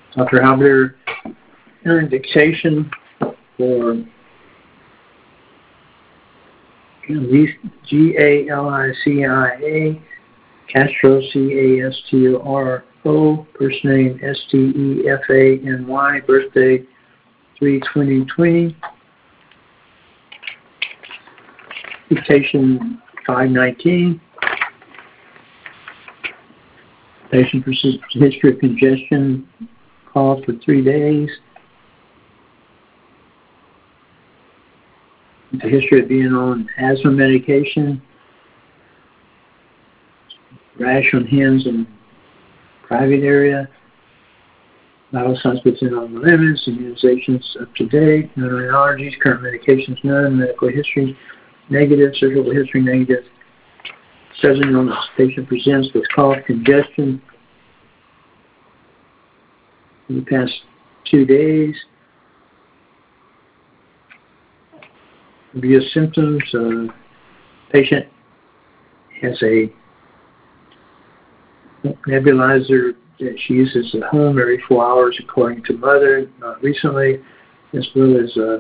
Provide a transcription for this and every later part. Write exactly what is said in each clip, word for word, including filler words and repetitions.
Doctor Halbert, entering dictation for G A L I C I A, Castro, C A S T O R O, first name S T E F A N Y, birthday three twenty twenty, dictation five nineteen. Patient persistent history of congestion, cough for three days. The history of being on asthma medication, rash on hands and private area, vital signs within on the limits, immunizations up to date, no allergies, current medications none, medical history negative, surgical history negative. Subject on this patient presents with cough, congestion in the past two days. Abuse symptoms. Uh, patient has a nebulizer that she uses at home every four hours, according to mother, not recently, as well as a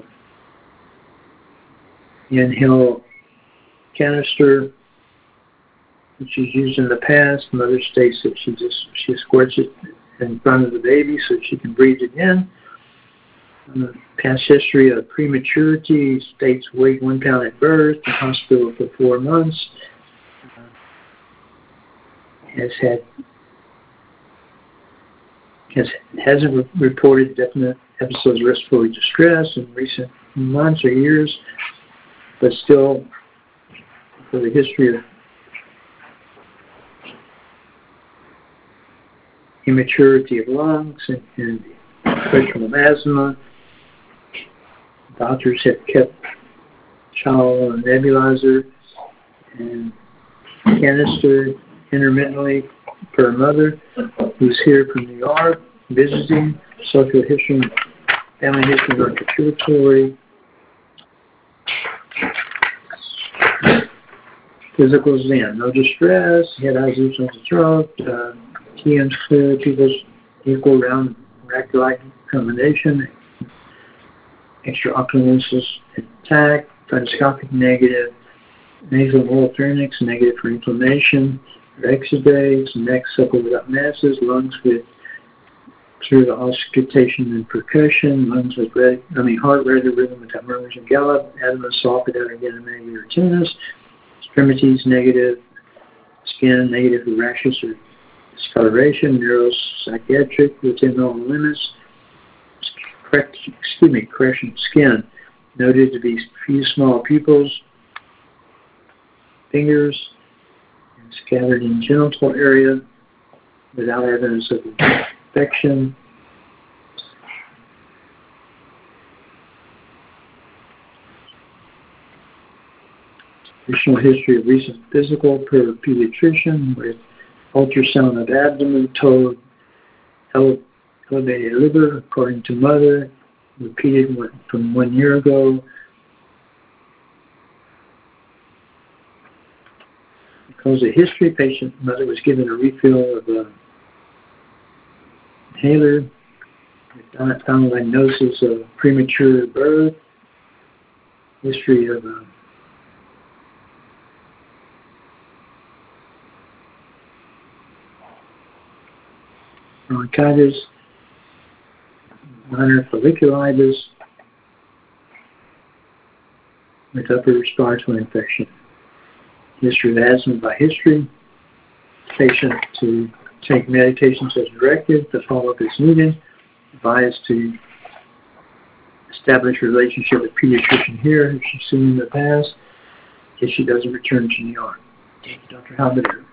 inhale canister, which she's used in the past. Mother states that she just she squirts it in front of the baby so she can breathe it in. Uh, past history of prematurity, states weighed one pound at birth, in hospital for four months. Uh, has had has hasn't re- reported definite episodes of respiratory distress in recent months or years, but still, for the history of immaturity of lungs and, and question of asthma. Doctors have kept child on a nebulizer and canister intermittently per mother, who's here from New York visiting. Social history, family history, North Territory. Physical exam, no distress, head, eyes, lips, nose, throat. Uh, T M's clear, people's equal round ractolite combination, extraocular intact, fundoscopic negative, nasal oropharynx negative for inflammation, exudates, neck supple without masses, lungs with through the auscultation and percussion, lungs with red, I mean heart, regular rhythm without murmurs and gallop, asthma, soft without again negative tinnitus, extremities negative, skin negative with rashes or discoloration, neuropsychiatric within normal limits, correct, excuse me, correction, skin noted to be few small pupils, fingers, and scattered in genital area without evidence of infection. Additional history of recent physical per pediatrician with ultrasound of abdomen, total ele- elevated liver, according to mother, repeated from one year ago. Because of history, patient mother was given a refill of a inhaler, found diagnosis of premature birth, history of a bronchitis, minor folliculitis with upper respiratory infection. History of asthma by history. Patient to take medications as directed, to follow up as needed. Advised to establish a relationship with pediatrician here, if she's seen in the past, if she doesn't return to New York. Thank you, Doctor Halbert.